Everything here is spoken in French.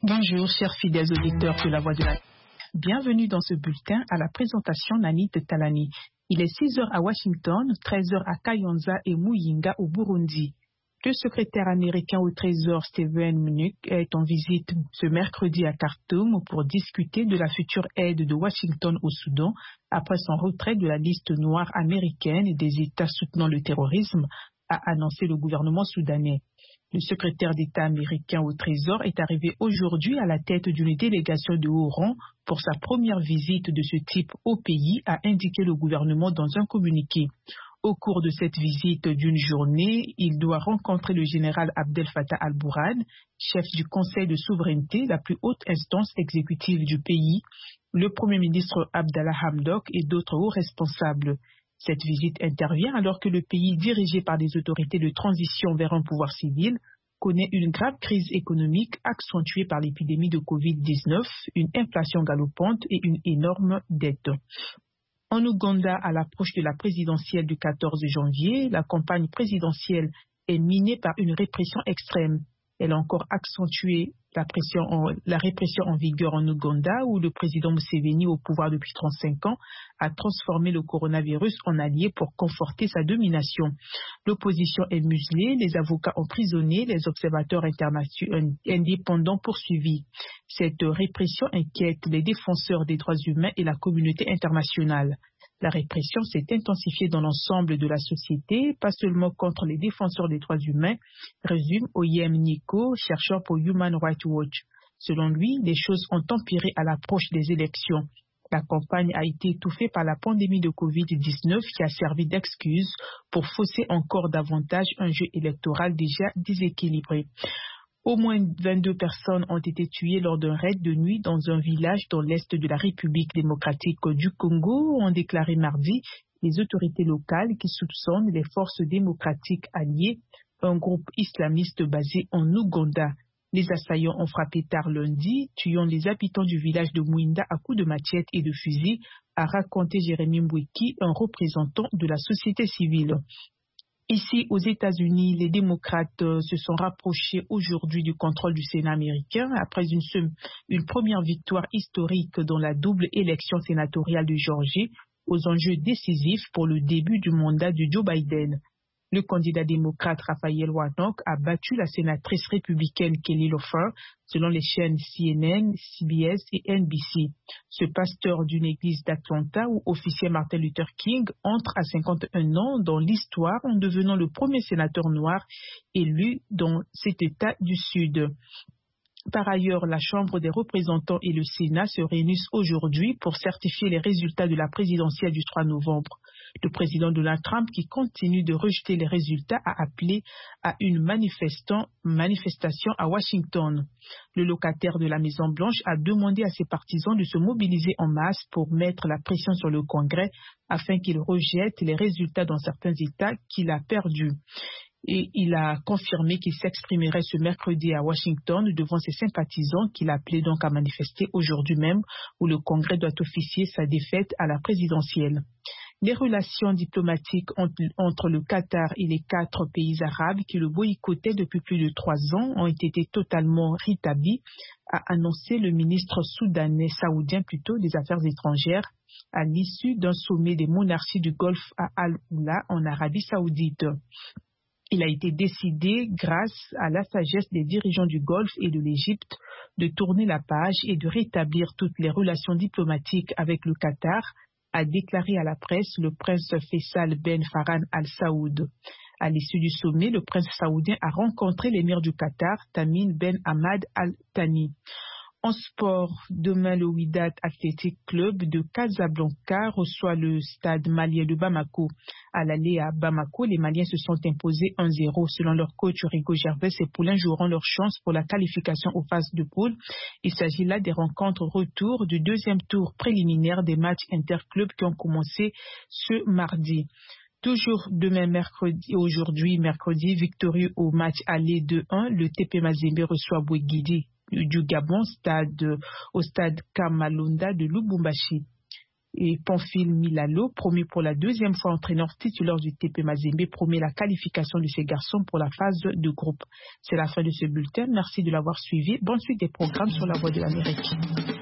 Bonjour, chers fidèles auditeurs de la Voix de la... Bienvenue dans ce bulletin à la présentation Nanit Talani. Il est 6 heures à Washington, 13 heures à Kayonza et Muyinga au Burundi. Le secrétaire américain au Trésor Steven Mnuchin est en visite ce mercredi à Khartoum pour discuter de la future aide de Washington au Soudan après son retrait de la liste noire américaine des États soutenant le terrorisme, a annoncé le gouvernement soudanais. Le secrétaire d'État américain au Trésor est arrivé aujourd'hui à la tête d'une délégation de haut rang pour sa première visite de ce type au pays, a indiqué le gouvernement dans un communiqué. Au cours de cette visite d'une journée, il doit rencontrer le général Abdel Fattah al-Burhan, chef du Conseil de souveraineté, la plus haute instance exécutive du pays, le Premier ministre Abdallah Hamdok et d'autres hauts responsables. Cette visite intervient alors que le pays, dirigé par des autorités de transition vers un pouvoir civil, connaît une grave crise économique accentuée par l'épidémie de Covid-19, une inflation galopante et une énorme dette. En Ouganda, à l'approche de la présidentielle du 14 janvier, la campagne présidentielle est minée par une répression extrême. Elle a encore accentué la répression en vigueur en Ouganda, où le président Museveni, au pouvoir depuis 35 ans, a transformé le coronavirus en allié pour conforter sa domination. L'opposition est muselée, les avocats emprisonnés, les observateurs indépendants poursuivis. Cette répression inquiète les défenseurs des droits humains et la communauté internationale. La répression s'est intensifiée dans l'ensemble de la société, pas seulement contre les défenseurs des droits humains, résume Oyem Niko, chercheur pour Human Rights Watch. Selon lui, les choses ont empiré à l'approche des élections. La campagne a été étouffée par la pandémie de Covid-19 qui a servi d'excuse pour fausser encore davantage un jeu électoral déjà déséquilibré. Au moins 22 personnes ont été tuées lors d'un raid de nuit dans un village dans l'est de la République démocratique du Congo, ont déclaré mardi les autorités locales qui soupçonnent les forces démocratiques alliées, un groupe islamiste basé en Ouganda. Les assaillants ont frappé tard lundi, tuant les habitants du village de Mouinda à coups de machette et de fusil, a raconté Jérémy Mbouiki, un représentant de la société civile. Ici, aux États-Unis, les démocrates se sont rapprochés aujourd'hui du contrôle du Sénat américain après une première victoire historique dans la double élection sénatoriale de Géorgie aux enjeux décisifs pour le début du mandat de Joe Biden. Le candidat démocrate Raphaël Warnock a battu la sénatrice républicaine Kelly Loeffler, selon les chaînes CNN, CBS et NBC. Ce pasteur d'une église d'Atlanta où officiait Martin Luther King entre à 51 ans dans l'histoire en devenant le premier sénateur noir élu dans cet État du Sud. Par ailleurs, la Chambre des représentants et le Sénat se réunissent aujourd'hui pour certifier les résultats de la présidentielle du 3 novembre. Le président Donald Trump, qui continue de rejeter les résultats, a appelé à une manifestation à Washington. Le locataire de la Maison-Blanche a demandé à ses partisans de se mobiliser en masse pour mettre la pression sur le Congrès afin qu'il rejette les résultats dans certains États qu'il a perdus. Et il a confirmé qu'il s'exprimerait ce mercredi à Washington devant ses sympathisants qu'il appelait donc à manifester aujourd'hui même où le Congrès doit officier sa défaite à la présidentielle. Les relations diplomatiques entre le Qatar et les 4 pays arabes qui le boycottaient depuis plus de 3 ans ont été totalement rétablies, a annoncé le ministre saoudien des Affaires étrangères à l'issue d'un sommet des monarchies du Golfe à Al-Oula en Arabie saoudite. Il a été décidé, grâce à la sagesse des dirigeants du Golfe et de l'Égypte, de tourner la page et de rétablir toutes les relations diplomatiques avec le Qatar, a déclaré à la presse le prince Faisal Ben Farhan Al Saoud. À l'issue du sommet, le prince saoudien a rencontré l'émir du Qatar, Tamim Ben Hamad Al Thani. En sport, demain, le Wydad Athletic Club de Casablanca reçoit le stade malien de Bamako. À l'aller à Bamako, les Maliens se sont imposés 1-0. Selon leur coach Rigo Gervais, ces poulains joueront leur chance pour la qualification aux phases de poule. Il s'agit là des rencontres retour du deuxième tour préliminaire des matchs interclubs qui ont commencé ce mardi. Toujours demain aujourd'hui mercredi, victorieux au match aller 2-1, le TP Mazembe reçoit Bouéguidi du Gabon au stade Kamalonda de Lubumbashi. Et Pamphile Milalo, promu pour la deuxième fois entraîneur titulaire du TP Mazembe, promet la qualification de ses garçons pour la phase de groupe. C'est la fin de ce bulletin. Merci de l'avoir suivi. Bonne suite des programmes sur la Voix de l'Amérique.